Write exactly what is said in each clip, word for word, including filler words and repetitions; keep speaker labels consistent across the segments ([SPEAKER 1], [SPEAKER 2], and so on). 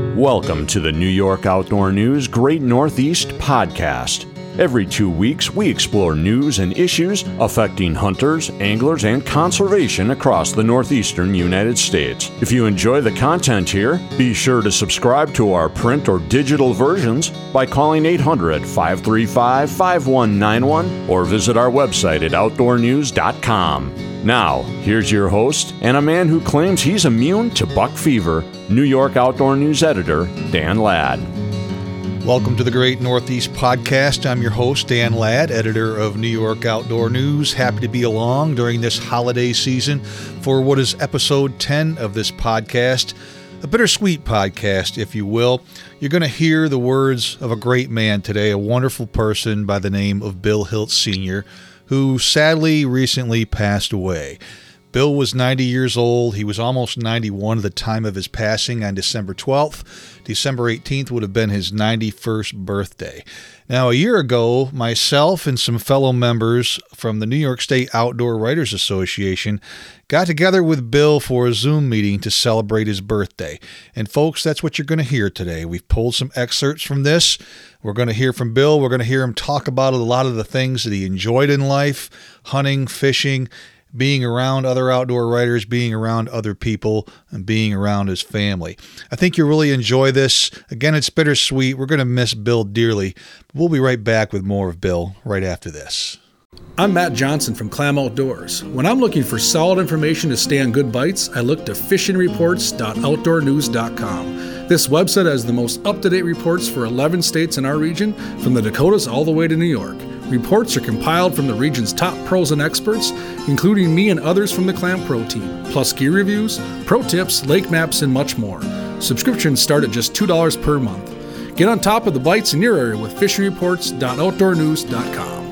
[SPEAKER 1] Welcome to the New York Outdoor News Great Northeast Podcast. Every two weeks, we explore news and issues affecting hunters, anglers, and conservation across the northeastern United States. If you enjoy the content here, be sure to subscribe to our print or digital versions by calling eight hundred, five three five, five one nine one or visit our website at outdoor news dot com. Now, here's your host and a man who claims he's immune to buck fever, New York Outdoor News editor, Dan Ladd.
[SPEAKER 2] Welcome to the Great Northeast Podcast. I'm your host, Dan Ladd, editor of New York Outdoor News. Happy to be along during this holiday season for what is episode ten of this podcast, a bittersweet podcast, if you will. You're going to hear the words of a great man today, a wonderful person by the name of Bill Hiltz Senior, who sadly recently passed away. Bill was ninety years old. He was almost ninety-one at the time of his passing on December twelfth. December eighteenth would have been his ninety-first birthday. Now, a year ago, myself and some fellow members from the New York State Outdoor Writers Association got together with Bill for a Zoom meeting to celebrate his birthday. And folks, that's what you're going to hear today. We've pulled some excerpts from this. We're going to hear from Bill. We're going to hear him talk about a lot of the things that he enjoyed in life, hunting, fishing, being around other outdoor writers, being around other people, and being around his family. I think you'll really enjoy this. Again, it's bittersweet. We're going to miss Bill dearly. We'll be right back with more of Bill right after this.
[SPEAKER 3] I'm Matt Johnson from Clam Outdoors. When I'm looking for solid information to stay on good bites, I look to fishing reports dot outdoor news dot com. This website has the most up-to-date reports for eleven states in our region, from the Dakotas all the way to New York. Reports are compiled from the region's top pros and experts, including me and others from the Clam Pro team, plus gear reviews, pro tips, lake maps, and much more. Subscriptions start at just two dollars per month. Get on top of the bites in your area with fishing reports dot outdoor news dot com.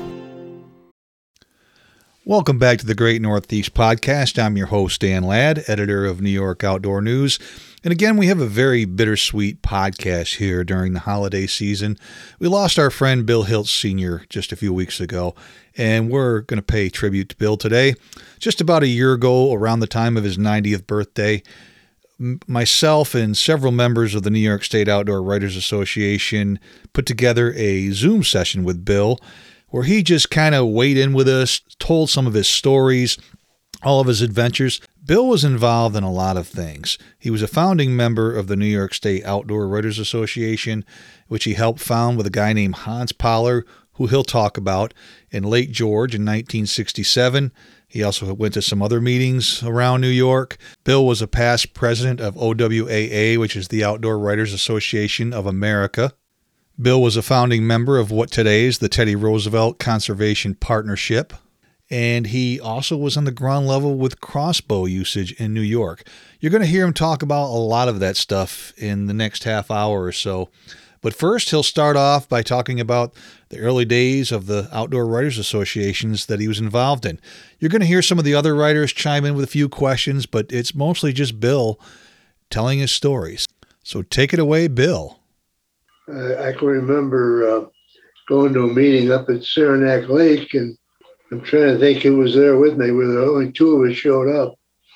[SPEAKER 2] Welcome back to the Great Northeast Podcast. I'm your host, Dan Ladd, editor of New York Outdoor News. And again, we have a very bittersweet podcast here during the holiday season. We lost our friend Bill Hiltz Senior just a few weeks ago, and we're going to pay tribute to Bill today. Just about a year ago, around the time of his ninetieth birthday, myself and several members of the New York State Outdoor Writers Association put together a Zoom session with Bill, where he just kind of weighed in with us, told some of his stories, all of his adventures. Bill was involved in a lot of things. He was a founding member of the New York State Outdoor Writers Association, which he helped found with a guy named Hans Poller, who he'll talk about, in Lake George in nineteen sixty-seven. He also went to some other meetings around New York. Bill was a past president of O W A A, which is the Outdoor Writers Association of America. Bill was a founding member of what today is the Teddy Roosevelt Conservation Partnership. And he also was on the ground level with crossbow usage in New York. You're going to hear him talk about a lot of that stuff in the next half hour or so. But first, he'll start off by talking about the early days of the Outdoor Writers Associations that he was involved in. You're going to hear some of the other writers chime in with a few questions, but it's mostly just Bill telling his stories. So take it away, Bill.
[SPEAKER 4] Uh, I can remember uh, going to a meeting up at Saranac Lake, and I'm trying to think who was there with me. Where the only two of us showed up.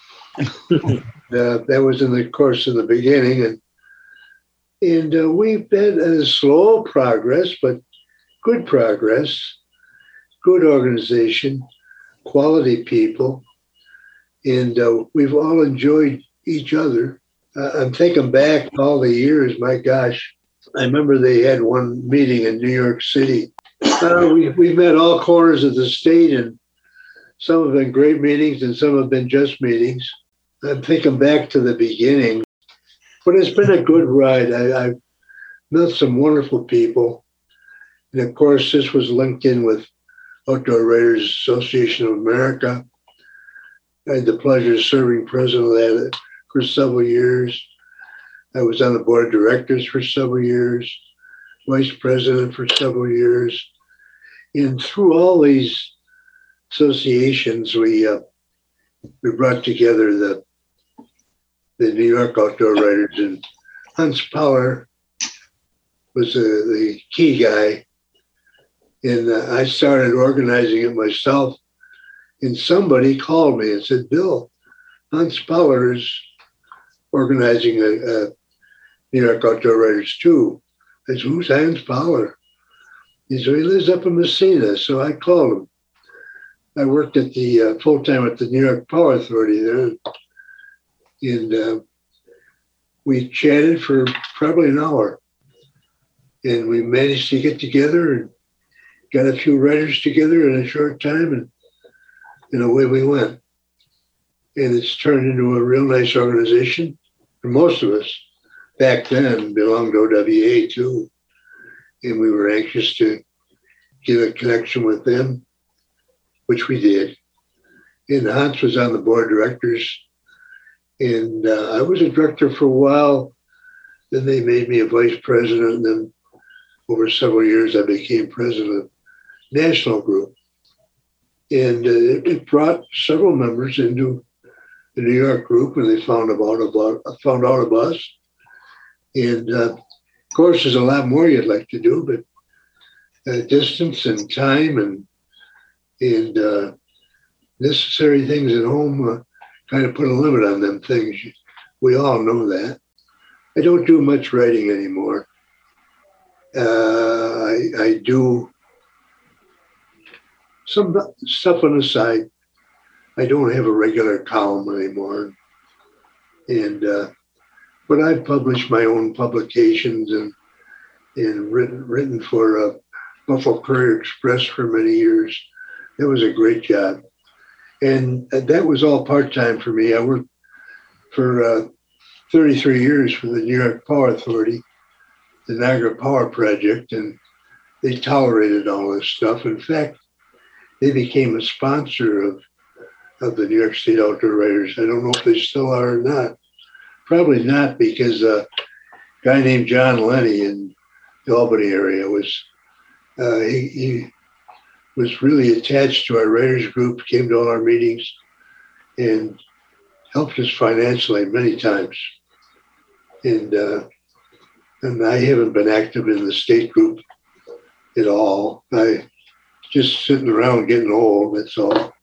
[SPEAKER 4] uh, that was in the course of the beginning, and and uh, we've been a slow progress, but good progress, good organization, quality people, and uh, we've all enjoyed each other. Uh, I'm thinking back all the years. My gosh, I remember they had one meeting in New York City. Uh, we, we've met all corners of the state, and some have been great meetings and some have been just meetings. I'm thinking back to the beginning, but it's been a good ride. I, I've met some wonderful people. And of course, this was linked in with Outdoor Writers Association of America. I had the pleasure of serving president of that for several years. I was on the board of directors for several years, vice president for several years. And through all these associations, we uh, we brought together the the New York Outdoor Writers, and Hans Poller was uh, the key guy. And uh, I started organizing it myself. And somebody called me and said, Bill, Hans Poller is organizing a, a New York Outdoor Writers too. I said, who's Hans Poller? He said, he lives up in Messina. So I called him. I worked at the uh, full-time at the New York Power Authority there. And uh, we chatted for probably an hour. And we managed to get together and got a few writers together in a short time. And, and away we went. And it's turned into a real nice organization. For most of us, back then, belonged to O W A too. And we were anxious to get a connection with them, which we did. And Hans was on the board of directors. And uh, I was a director for a while. Then they made me a vice president. And then over several years, I became president of National Group. And uh, it, it brought several members into the New York group when they found about, about found out of us. And uh, of course, there's a lot more you'd like to do, but uh, distance and time and and uh, necessary things at home uh, kind of put a limit on them things. We all know that. I don't do much writing anymore. Uh, I, I do some stuff on the side. I don't have a regular column anymore. And uh, but I've published my own publications and and written written for uh, Buffalo Courier Express for many years. That was a great job. And that was all part-time for me. I worked for uh, thirty-three years for the New York Power Authority, the Niagara Power Project, and they tolerated all this stuff. In fact, they became a sponsor of, of the New York State Outdoor Writers. I don't know if they still are or not. Probably not, because a guy named John Lenny in the Albany area was, uh, he, he was really attached to our writers group, came to all our meetings, and helped us financially many times. And uh, and I haven't been active in the state group at all. I just sitting around getting old, that's all.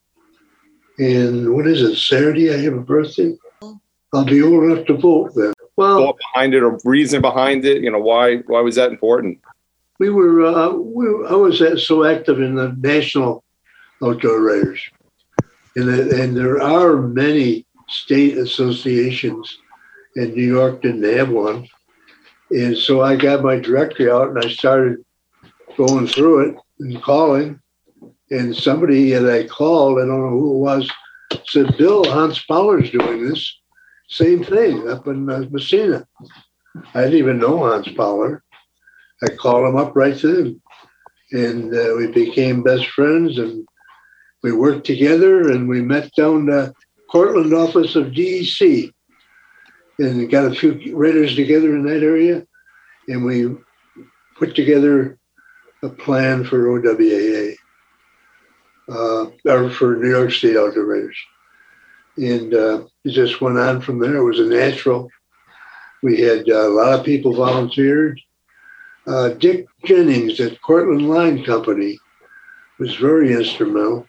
[SPEAKER 4] And what is it, Saturday I have a birthday? I'll be old enough to vote then. Well,
[SPEAKER 5] thought behind it, or reason behind it, you know, why why was that important?
[SPEAKER 4] We were, uh, we, I was so active in the National Outdoor Writers. And, and there are many state associations, and New York didn't have one. And so I got my directory out and I started going through it and calling. And somebody that I called, I don't know who it was, said, Bill, Hans Poller's doing this same thing up in uh, Messina. I didn't even know Hans Poller. I called him up right then. And uh, we became best friends, and we worked together, and we met down the Cortland office of D E C and got a few writers together in that area. And we put together a plan for O W A A, uh, or for New York State Outdoor Writers. And uh, it just went on from there. It was a natural. We had uh, a lot of people volunteered. Uh, Dick Jennings at Cortland Line Company was very instrumental.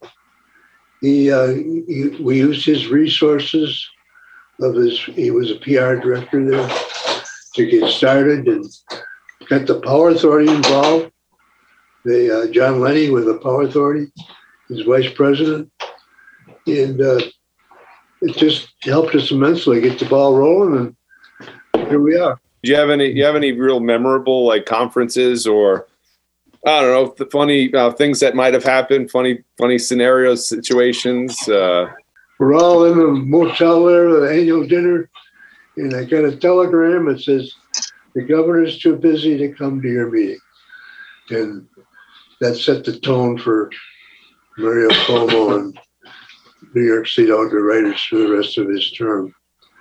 [SPEAKER 4] He, uh, he, we used his resources of his, he was a P R director there, to get started, and got the Power Authority involved. The, uh, John Lenny with the Power Authority, his vice president. And uh, it just helped us immensely get the ball rolling, and here we are.
[SPEAKER 5] Do you have any? You have any real memorable like conferences or I don't know the funny uh, things that might have happened? Funny, funny scenarios, situations. Uh...
[SPEAKER 4] We're all in the motel there, the annual dinner, and I got a telegram that says the governor's too busy to come to your meeting, and that set the tone for Mario Cuomo and New York State Outdoor Writers for the rest of his term.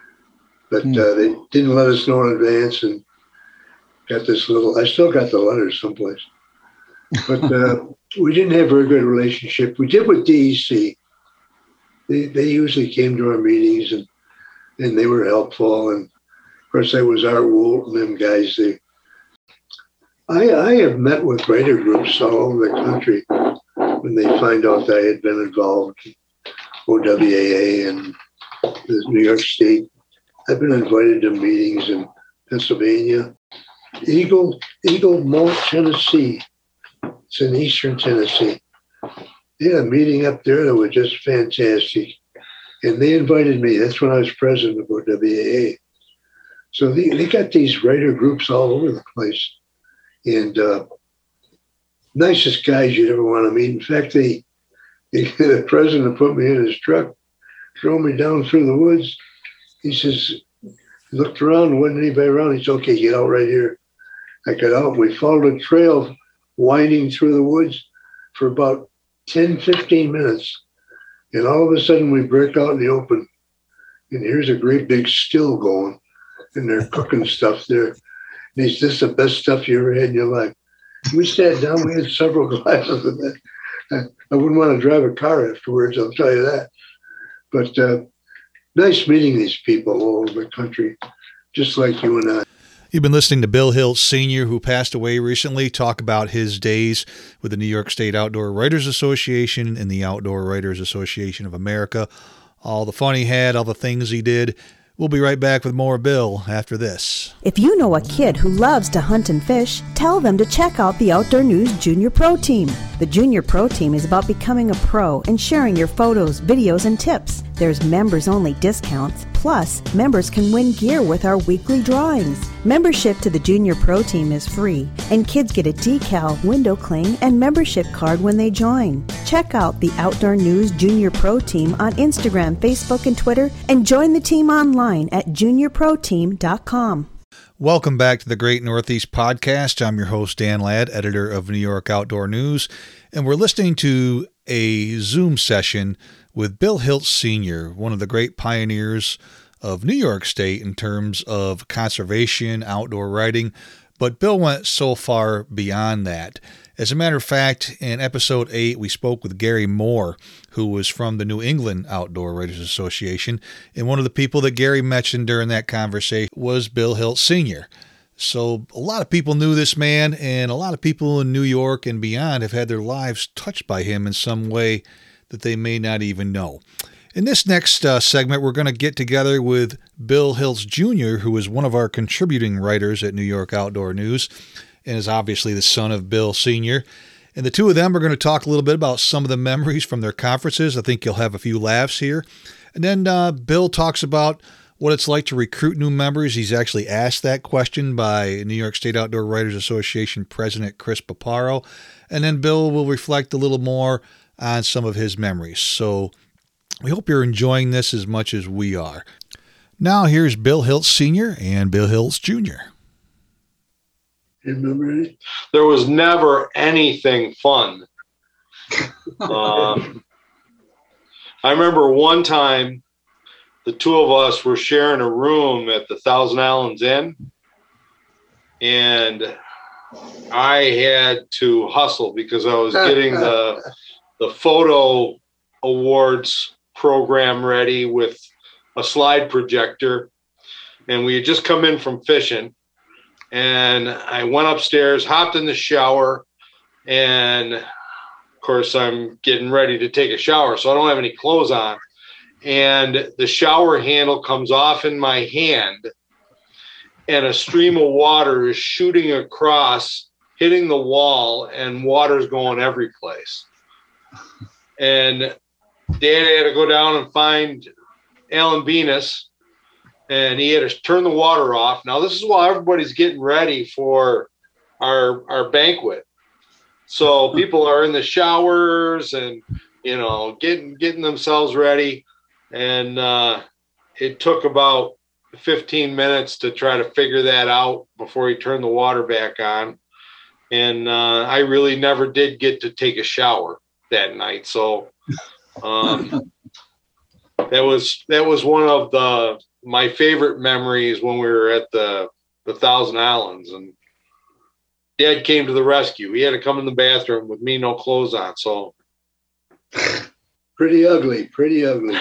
[SPEAKER 4] But uh, they didn't let us know in advance, and got this little, I still got the letters someplace. But uh, we didn't have a very good relationship. We did with D E C. They they usually came to our meetings, and and they were helpful. And of course, that was Art Wolt and them guys. They, I, I have met with writer groups all over the country when they find out that I had been involved in O W A A and the New York State. I've been invited to meetings and Pennsylvania. Eagle, Eagle Malt, Tennessee. It's in eastern Tennessee. They had a meeting up there that was just fantastic. And they invited me. That's when I was president of O W A A. So they, they got these writer groups all over the place. And uh, nicest guys you'd ever want to meet. In fact, they, they the president put me in his truck, drove me down through the woods. He says, looked around, wasn't anybody around. He said, okay, get out right here. I got out. We followed a trail winding through the woods for about ten, fifteen minutes. And all of a sudden we break out in the open. And here's a great big still going. And they're cooking stuff there. And he said, this is the best stuff you ever had in your life. We sat down. We had several glasses of that. I wouldn't want to drive a car afterwards, I'll tell you that. But uh, nice meeting these people all over the country, just like you and I.
[SPEAKER 2] You've been listening to Bill Hiltz Senior, who passed away recently, talk about his days with the New York State Outdoor Writers Association and the Outdoor Writers Association of America. All the fun he had, all the things he did. We'll be right back with more Bill after this.
[SPEAKER 6] If you know a kid who loves to hunt and fish, tell them to check out the Outdoor News Junior Pro Team. The Junior Pro Team is about becoming a pro and sharing your photos, videos, and tips. There's members-only discounts. Plus, members can win gear with our weekly drawings. Membership to the Junior Pro Team is free, and kids get a decal, window cling, and membership card when they join. Check out the Outdoor News Junior Pro Team on Instagram, Facebook, and Twitter, and join the team online at junior pro team dot com.
[SPEAKER 2] Welcome back to the Great Northeast Podcast. I'm your host, Dan Ladd, editor of New York Outdoor News, and we're listening to a Zoom session with Bill Hiltz Senior, one of the great pioneers of New York State in terms of conservation, outdoor writing, but Bill went so far beyond that. As a matter of fact, in episode eight, we spoke with Gary Moore, who was from the New England Outdoor Writers Association, and one of the people that Gary mentioned during that conversation was Bill Hiltz Senior So a lot of people knew this man, and a lot of people in New York and beyond have had their lives touched by him in some way that they may not even know. In this next uh, segment, we're going to get together with Bill Hiltz Junior, who is one of our contributing writers at New York Outdoor News and is obviously the son of Bill Senior And the two of them are going to talk a little bit about some of the memories from their conferences. I think you'll have a few laughs here. And then uh, Bill talks about what it's like to recruit new members. He's actually asked that question by New York State Outdoor Writers Association President Chris Paparo. And then Bill will reflect a little more on some of his memories. So we hope you're enjoying this as much as we are. Now here's Bill Hiltz Senior and Bill Hiltz Junior
[SPEAKER 4] You remember any?
[SPEAKER 7] There was never anything fun. um, I remember one time the two of us were sharing a room at the Thousand Islands Inn, and I had to hustle because I was getting the the photo awards program ready with a slide projector, and we had just come in from fishing. And I went upstairs, hopped in the shower, and of course I'm getting ready to take a shower, so I don't have any clothes on. And the shower handle comes off in my hand, and a stream of water is shooting across, hitting the wall, and water's going every place. And Dad had to go down and find Alan Venus, and he had to turn the water off. Now, this is while everybody's getting ready for our our banquet. So people are in the showers and, you know, getting getting themselves ready. And uh, it took about fifteen minutes to try to figure that out before he turned the water back on. And uh, I really never did get to take a shower that night. So um, that was that was one of the my favorite memories when we were at the the Thousand Islands, and Dad came to the rescue. He had to come in the bathroom with me no clothes on. So
[SPEAKER 4] pretty ugly, pretty ugly.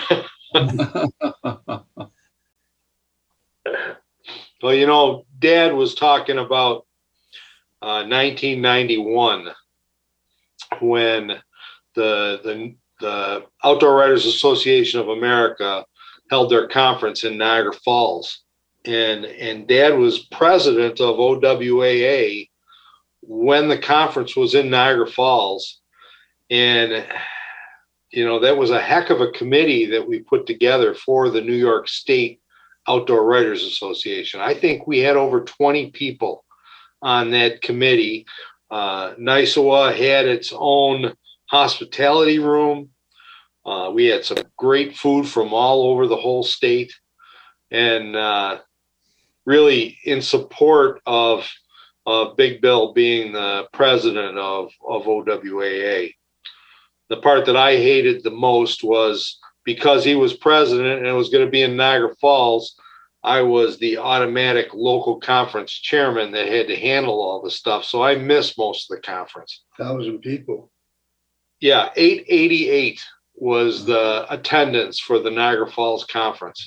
[SPEAKER 7] Well, you know, Dad was talking about uh, nineteen ninety-one when the the the Outdoor Writers Association of America held their conference in Niagara Falls. and and Dad was president of O W A A when the conference was in Niagara Falls. And, you know, that was a heck of a committee that we put together for the New York State Outdoor Writers Association. I think we had over twenty people on that committee. Uh, Nisowa had its own hospitality room. Uh, we had some great food from all over the whole state, and uh, really in support of uh, Big Bill being the president of, of O W A A. The part that I hated the most was because he was president and it was going to be in Niagara Falls, I was the automatic local conference chairman that had to handle all the stuff. So I missed most of the conference.
[SPEAKER 4] Thousand people.
[SPEAKER 7] Yeah, eight eighty-eight was the attendance for the Niagara Falls conference.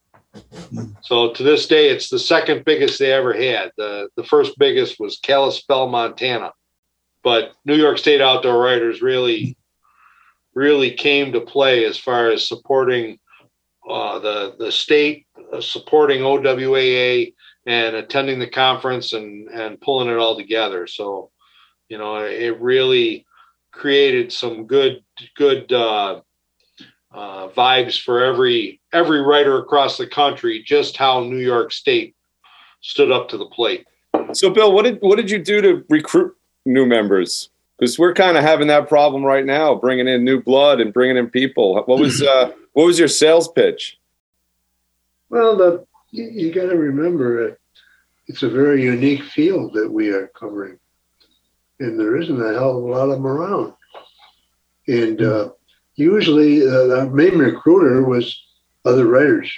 [SPEAKER 7] So to this day, it's the second biggest they ever had. The, the first biggest was Kalispell, Montana. But New York State Outdoor Writers really, really came to play as far as supporting uh, the, the state, uh, supporting O W A A, and attending the conference and, and pulling it all together. So, you know, it really created some good, good uh, uh, vibes for every every writer across the country, just how New York State stood up to the plate.
[SPEAKER 5] So, Bill, what did what did you do to recruit new members? Because we're kind of having that problem right now, bringing in new blood and bringing in people. What was uh, what was your sales pitch?
[SPEAKER 4] Well, the, you, you got to remember it. It's a very unique field that we are covering, and there isn't a hell of a lot of them around. And uh, usually, uh, our main recruiter was other writers,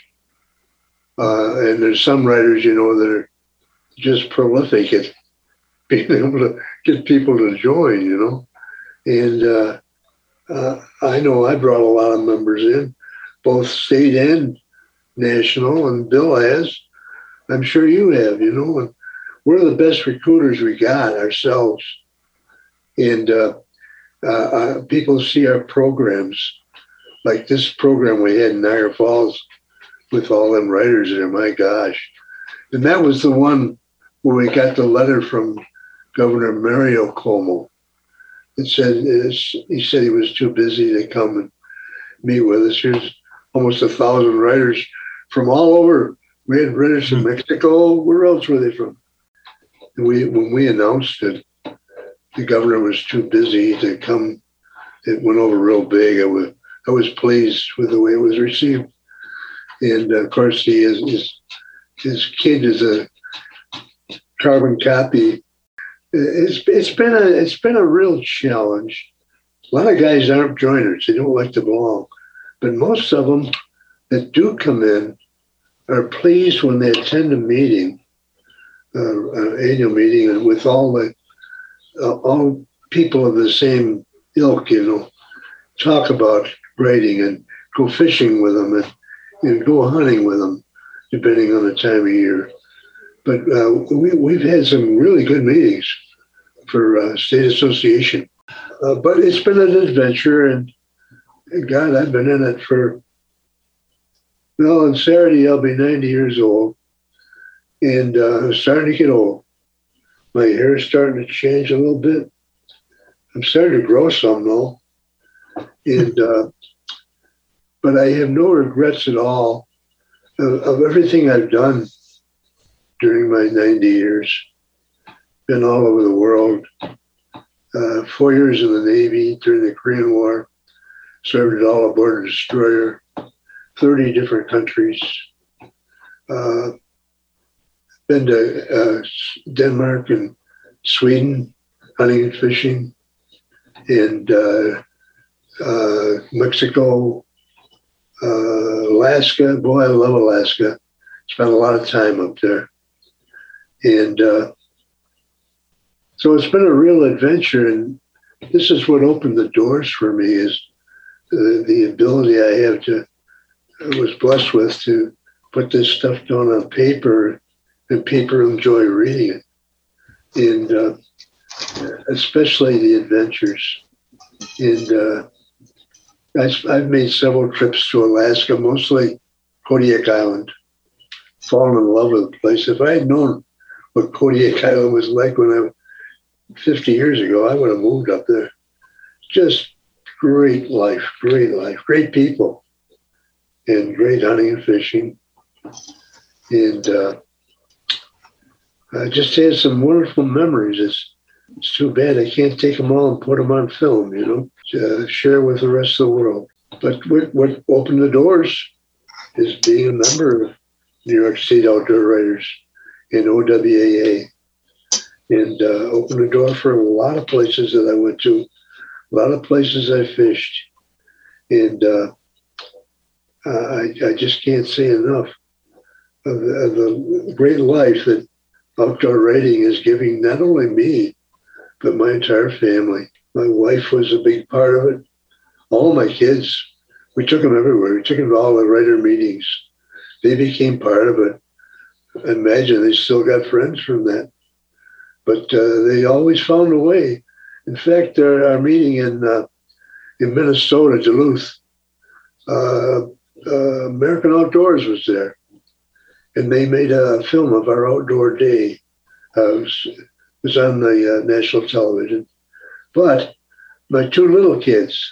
[SPEAKER 4] uh, and there's some writers, you know, that are just prolific at being able to get people to join, you know. And uh, uh, I know I brought a lot of members in, both state and national, and Bill has. I'm sure you have, you know. And we're the best recruiters we got ourselves. And uh, uh, uh, people see our programs, like this program we had in Niagara Falls with all them writers there, my gosh. And that was the one where we got the letter from Governor Mario Cuomo. It said, he said he was too busy to come and meet with us. Here's almost a thousand writers from all over. We had writers from Mexico. Where else were they from? And we, when we announced it, the governor was too busy to come. It went over real big. I was, I was pleased with the way it was received. And of course, he is, his, his kid is a carbon copy. It's it's been a it's been a real challenge. A lot of guys aren't joiners; they don't like to belong. But most of them that do come in are pleased when they attend a meeting, uh, an annual meeting, and with all the uh, all people of the same ilk, you know, talk about writing and go fishing with them and, and go hunting with them, depending on the time of year. But uh, we, we've had some really good meetings for uh, state association. Uh, but it's been an adventure, and, and God, I've been in it for, well, on Saturday I'll be ninety years old, and uh, I'm starting to get old. My hair is starting to change a little bit. I'm starting to grow some, though. And, uh, but I have no regrets at all of, of everything I've done during my ninety years. Been all over the world. Uh, four years in the Navy during the Korean War. Served all aboard a destroyer. thirty different countries. Uh, been to uh, Denmark and Sweden, hunting and fishing. And uh, uh, Mexico, uh, Alaska. Boy, I love Alaska. Spent a lot of time up there. And uh, so it's been a real adventure, and this is what opened the doors for me, is uh, the ability I have to, I was blessed with, to put this stuff down on paper, and people enjoy reading it, and uh, especially the adventures. And uh, I, I've made several trips to Alaska, mostly Kodiak Island. fallen in love with the place. If I had known what Kodiak Island was like when I fifty years ago, I would have moved up there. Just great life, great life, great people, and great hunting and fishing. And uh, I just had some wonderful memories. It's, it's too bad I can't take them all and put them on film, you know, to share with the rest of the world. But what, what opened the doors is being a member of New York State Outdoor Writers and O W A A. And uh, opened the door for a lot of places that I went to, a lot of places I fished. And uh, I, I just can't say enough of the, of the great life that outdoor writing is giving not only me, but my entire family. My wife was a big part of it. All my kids, we took them everywhere. We took them to all the writer meetings. They became part of it. I imagine they still got friends from that. But uh, they always found a way. In fact, our, our meeting in uh, in Minnesota, Duluth, uh, uh, American Outdoors was there. And they made a film of our outdoor day. Uh, it was, it was on the uh, national television. But my two little kids,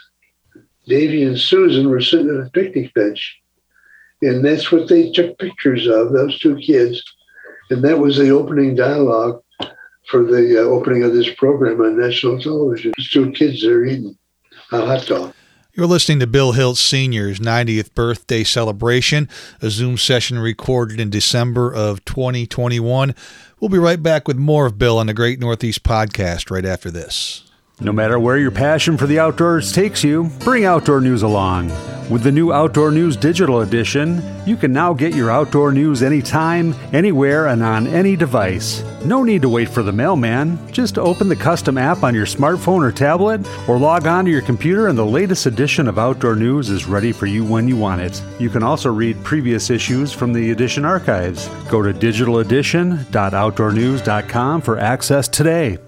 [SPEAKER 4] Davy and Susan, were sitting at a picnic bench. And that's what they took pictures of, those two kids. And that was the opening dialogue for the uh, opening of this program on national television. These two kids are eating a hot dog.
[SPEAKER 2] You're listening to Bill Hiltz Senior's ninetieth birthday celebration, a Zoom session recorded in December of twenty twenty-one. We'll be right back with more of Bill on the Great Northeast Podcast right after this.
[SPEAKER 8] No matter where your passion for the outdoors takes you, bring Outdoor News along. With the new Outdoor News Digital Edition, you can now get your outdoor news anytime, anywhere, and on any device. No need to wait for the mailman. Just open the custom app on your smartphone or tablet, or log on to your computer and the latest edition of Outdoor News is ready for you when you want it. You can also read previous issues from the edition archives. Go to digital edition dot outdoor news dot com for access today.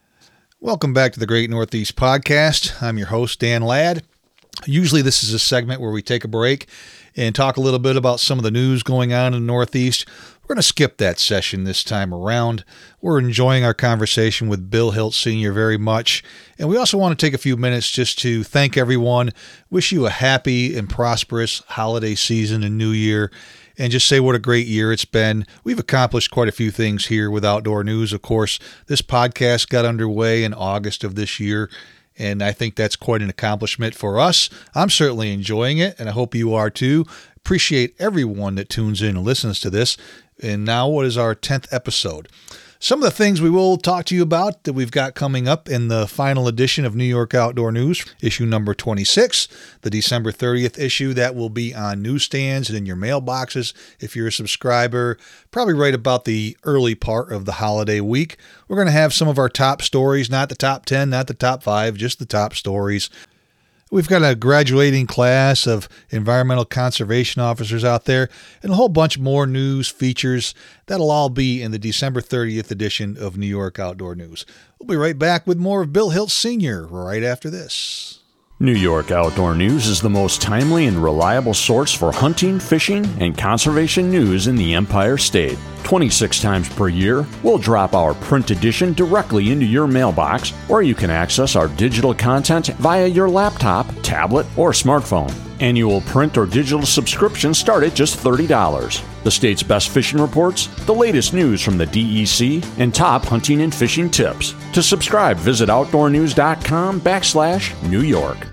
[SPEAKER 2] Welcome back to the Great Northeast Podcast. I'm your host, Dan Ladd. Usually this is a segment where we take a break and talk a little bit about some of the news going on in the Northeast. We're going to skip that session this time around. We're enjoying our conversation with Bill Hiltz Senior very much. And we also want to take a few minutes just to thank everyone, wish you a happy and prosperous holiday season and new year, and just say what a great year it's been. We've accomplished quite a few things here with Outdoor News. Of course, this podcast got underway in August of this year, and I think that's quite an accomplishment for us. I'm certainly enjoying it, and I hope you are too. Appreciate everyone that tunes in and listens to this. And now, what is our tenth episode? Some of the things we will talk to you about that we've got coming up in the final edition of New York Outdoor News, issue number twenty-six, the December thirtieth issue. That will be on newsstands and in your mailboxes if you're a subscriber, probably right about the early part of the holiday week. We're going to have some of our top stories, not the top ten, not the top five, just the top stories. We've got a graduating class of environmental conservation officers out there and a whole bunch more news features. That'll all be in the December thirtieth edition of New York Outdoor News. We'll be right back with more of Bill Hiltz Senior right after this.
[SPEAKER 1] New York Outdoor News is the most timely and reliable source for hunting, fishing, and conservation news in the Empire State. twenty-six times per year, we'll drop our print edition directly into your mailbox, or you can access our digital content via your laptop, tablet, or smartphone. Annual print or digital subscriptions start at just thirty dollars. The state's best fishing reports, the latest news from the D E C, and top hunting and fishing tips. To subscribe, visit outdoornews.com backslash New York.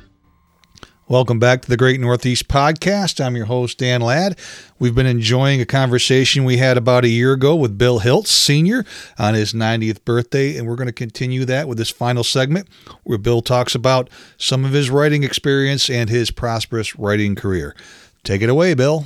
[SPEAKER 2] Welcome back to the Great Northeast Podcast. I'm your host, Dan Ladd. We've been enjoying a conversation we had about a year ago with Bill Hiltz Senior on his ninetieth birthday, and we're going to continue that with this final segment where Bill talks about some of his writing experience and his prosperous writing career. Take it away, Bill.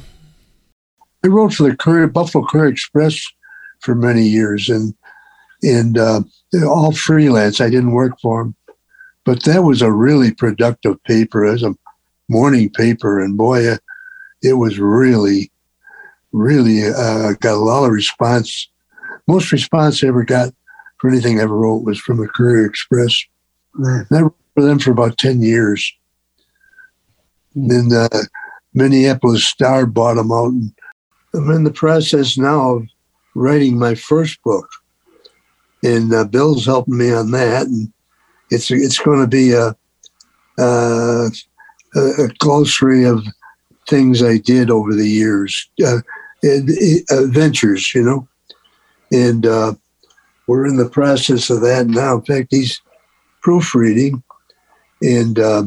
[SPEAKER 4] I wrote for the Courier, Buffalo Courier Express for many years, and and uh, all freelance. I didn't work for them, but that was a really productive paper. It was a morning paper, and boy, it was really, really uh, got a lot of response. Most response I ever got for anything I ever wrote was from the Courier Express. And I wrote for them for about ten years. And then the Minneapolis Star bought them out, and I'm in the process now of writing my first book, and uh, Bill's helping me on that. And it's it's going to be a, a a glossary of things I did over the years, uh, adventures, you know. And uh, we're in the process of that now. In fact, he's proofreading, and uh,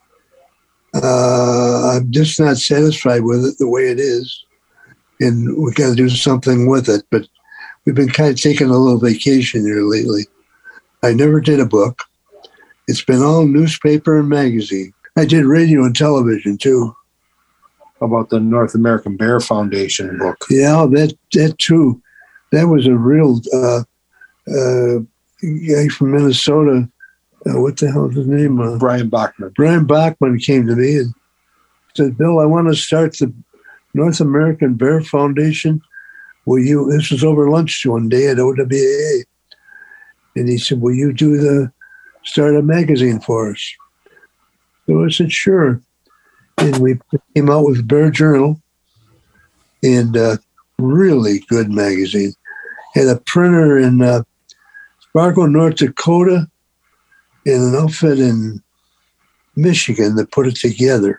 [SPEAKER 4] uh, I'm just not satisfied with it the way it is. And we got to do something with it. But we've been kind of taking a little vacation here lately. I never did a book. It's been all newspaper and magazine. I did radio and television too.
[SPEAKER 9] How about the North American Bear Foundation book?
[SPEAKER 4] Yeah, that that too. That was a real uh, uh, guy from Minnesota. Uh, what the hell is his name? Uh,
[SPEAKER 9] Brian Bachman.
[SPEAKER 4] Brian Bachman came to me and said, "Bill, I want to start the North American Bear Foundation. Will you?" This was over lunch one day at O W A, and he said, "Will you do the start a magazine for us?" So I said, "Sure." And we came out with Bear Journal, and uh, really good magazine. Had a printer in uh, Fargo, North Dakota, and an outfit in Michigan that put it together.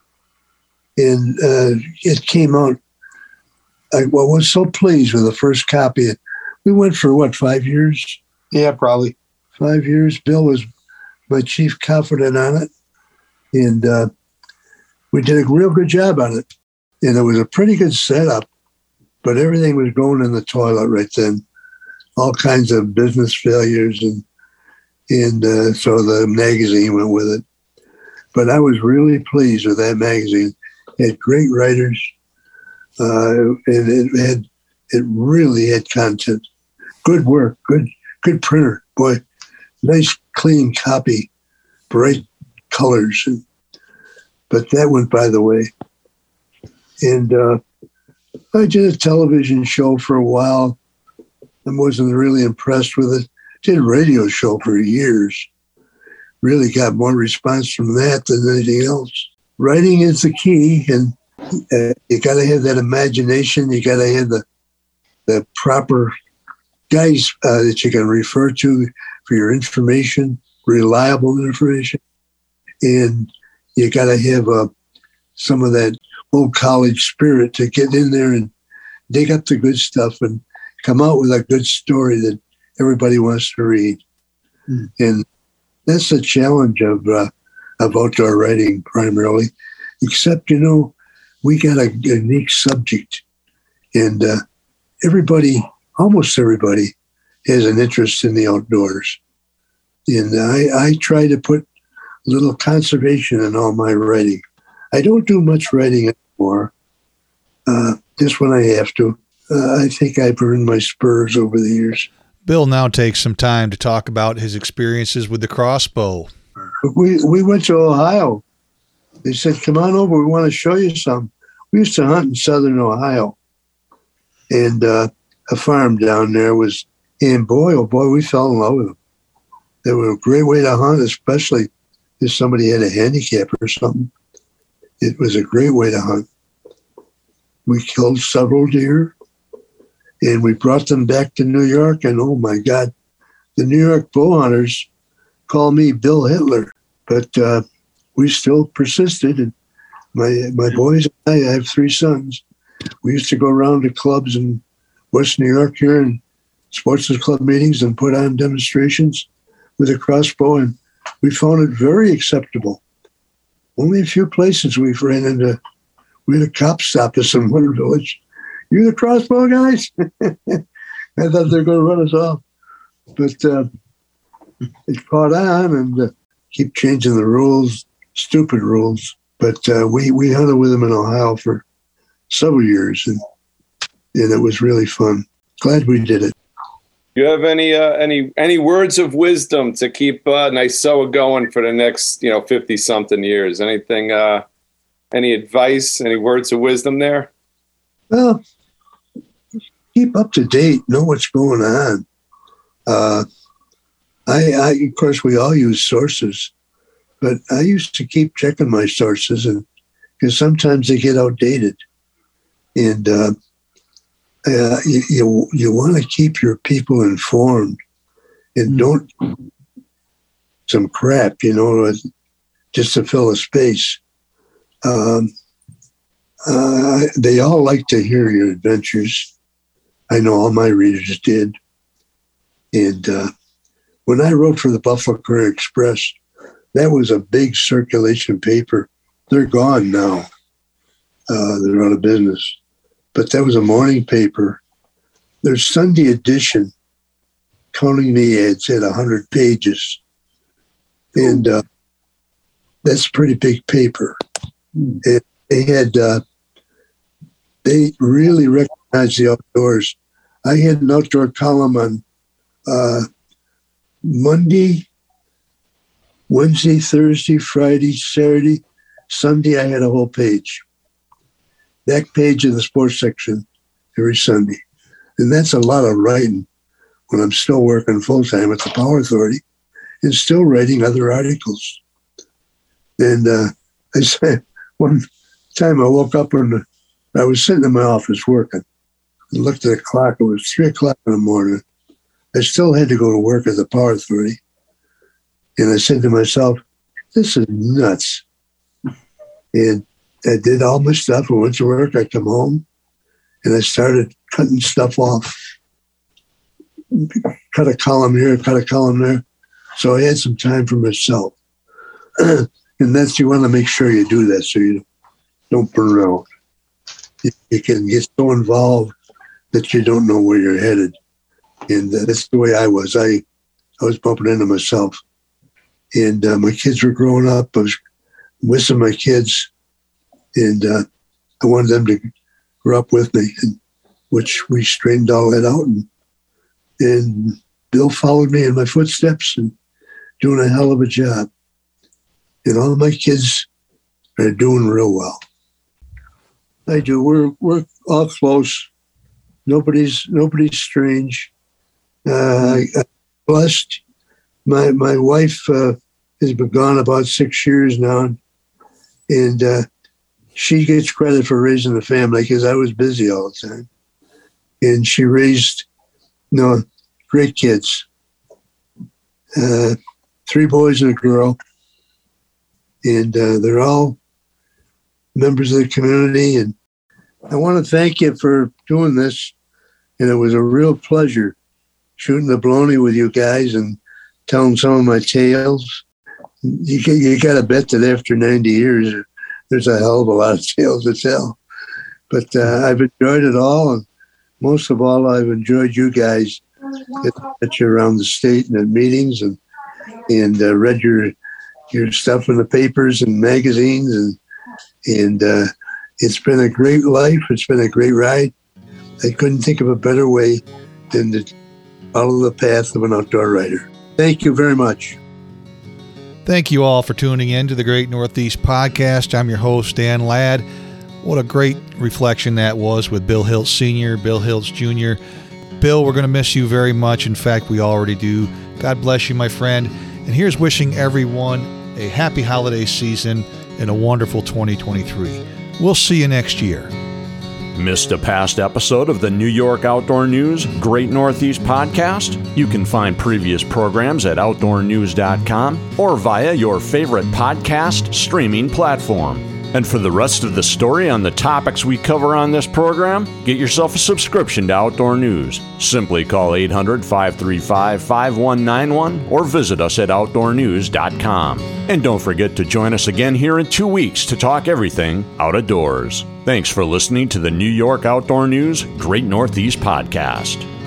[SPEAKER 4] And uh, it came out. I well, was so pleased with the first copy. We went for, what, five years?
[SPEAKER 9] Yeah, probably.
[SPEAKER 4] Five years. Bill was my chief confidant on it. And uh, we did a real good job on it. And it was a pretty good setup, but everything was going in the toilet right then. All kinds of business failures. And, and uh, so the magazine went with it. But I was really pleased with that magazine. It had great writers. Uh, and it had, it really had content. Good work, good, good printer. Boy, nice, clean copy, bright colors. And, but that went by the way. And uh, I did a television show for a while. I wasn't really impressed with it. Did a radio show for years. Really got more response from that than anything else. Writing is the key, and uh, you got to have that imagination. You got to have the the proper guys uh, that you can refer to for your information, reliable information, and you got to have uh, some of that old college spirit to get in there and dig up the good stuff and come out with a good story that everybody wants to read. Mm. And that's the challenge of uh, of outdoor writing primarily, except, you know, we got a unique subject, and uh, everybody, almost everybody, has an interest in the outdoors. And I, I try to put a little conservation in all my writing. I don't do much writing anymore, uh, just when I have to. Uh, I think I've earned my spurs over the years.
[SPEAKER 2] Bill now takes some time to talk about his experiences with the crossbow.
[SPEAKER 4] We we went to Ohio. They said, "Come on over. We want to show you some." We used to hunt in southern Ohio, and uh, a farm down there was. And boy, oh boy, we fell in love with them. They were a great way to hunt, especially if somebody had a handicap or something. It was a great way to hunt. We killed several deer, and we brought them back to New York. And oh my God, the New York bow hunters called me Bill Hitler, but uh, we still persisted. And my my boys and I, I have three sons. We used to go around to clubs in West New York here and sportsman's club meetings and put on demonstrations with a crossbow, and we found it very acceptable. Only a few places we've ran into. We had a cop stop us in one village. "You the crossbow guys?" I thought they were going to run us off, but uh, it caught on, and uh, keep changing the rules, stupid rules. But uh, we we hunted with them in Ohio for several years, and and it was really fun. Glad we did it.
[SPEAKER 5] Do you have any uh, any any words of wisdom to keep uh, Nisoa going for the next, you know, fifty something years? Anything? Uh, any advice? Any words of wisdom there?
[SPEAKER 4] Well, keep up to date. Know what's going on. Uh, I, I of course we all use sources, but I used to keep checking my sources, and because sometimes they get outdated, and uh, uh, you, you, you want to keep your people informed and don't some crap, you know, just to fill a space. Um, uh, they all like to hear your adventures. I know all my readers did. And uh, when I wrote for the Buffalo Courier Express, that was a big circulation paper. They're gone now. Uh, they're out of business. But that was a morning paper. Their Sunday edition, counting the ads, had one hundred pages. And uh, that's a pretty big paper. Mm. And they had, uh, they really recognized the outdoors. I had an outdoor column on uh, Monday, Wednesday, Thursday, Friday, Saturday, Sunday. I had a whole page. That page in the sports section every Sunday. And that's a lot of writing when I'm still working full-time at the Power Authority and still writing other articles. And uh, I said, one time I woke up and I was sitting in my office working and looked at the clock. It was three o'clock in the morning. I still had to go to work at the Power Authority. And I said to myself, this is nuts. And I did all my stuff. I went to work. I come home and I started cutting stuff off. Cut a column here, cut a column there. So I had some time for myself. And that's, you want to make sure you do that so you don't burn out. You, you can get so involved that you don't know where you're headed. And uh, that's the way I was. I, I was bumping into myself. And uh, my kids were growing up. I was with my kids. And uh, I wanted them to grow up with me, and, which we straightened all that out. And, and Bill followed me in my footsteps and doing a hell of a job. And all my kids are doing real well. I do. We're we're all close. Nobody's nobody's strange. Uh, I'm blessed. My my wife uh, has been gone about six years now, and uh, she gets credit for raising the family because I was busy all the time, and she raised, you know, great kids. Uh, three boys and a girl. And uh, they're all members of the community. And I want to thank you for doing this. And it was a real pleasure shooting the baloney with you guys and telling some of my tales. You, you got to bet that after ninety years, there's a hell of a lot of tales to tell. But uh, I've enjoyed it all. And most of all, I've enjoyed you guys. Get you around the state and at meetings and, and uh, read your your stuff in the papers and magazines, and and uh, it's been a great life. It's been a great ride. I couldn't think of a better way than to follow the path of an outdoor writer. Thank you very much.
[SPEAKER 2] Thank you all for tuning in to the Great Northeast Podcast. I'm your host, Dan Ladd. What a great reflection that was with Bill Hiltz Senior, Bill Hiltz Junior Bill, we're going to miss you very much. In fact, we already do. God bless you, my friend. And here's wishing everyone a happy holiday season and a wonderful twenty twenty-three. We'll see you next year.
[SPEAKER 1] Missed a past episode of the New York Outdoor News Great Northeast Podcast? You can find previous programs at outdoor news dot com or via your favorite podcast streaming platform. And for the rest of the story on the topics we cover on this program, get yourself a subscription to Outdoor News. Simply call eight hundred, five three five, five one nine one or visit us at outdoor news dot com. And don't forget to join us again here in two weeks to talk everything out-of-doors. Thanks for listening to the New York Outdoor News Great Northeast Podcast.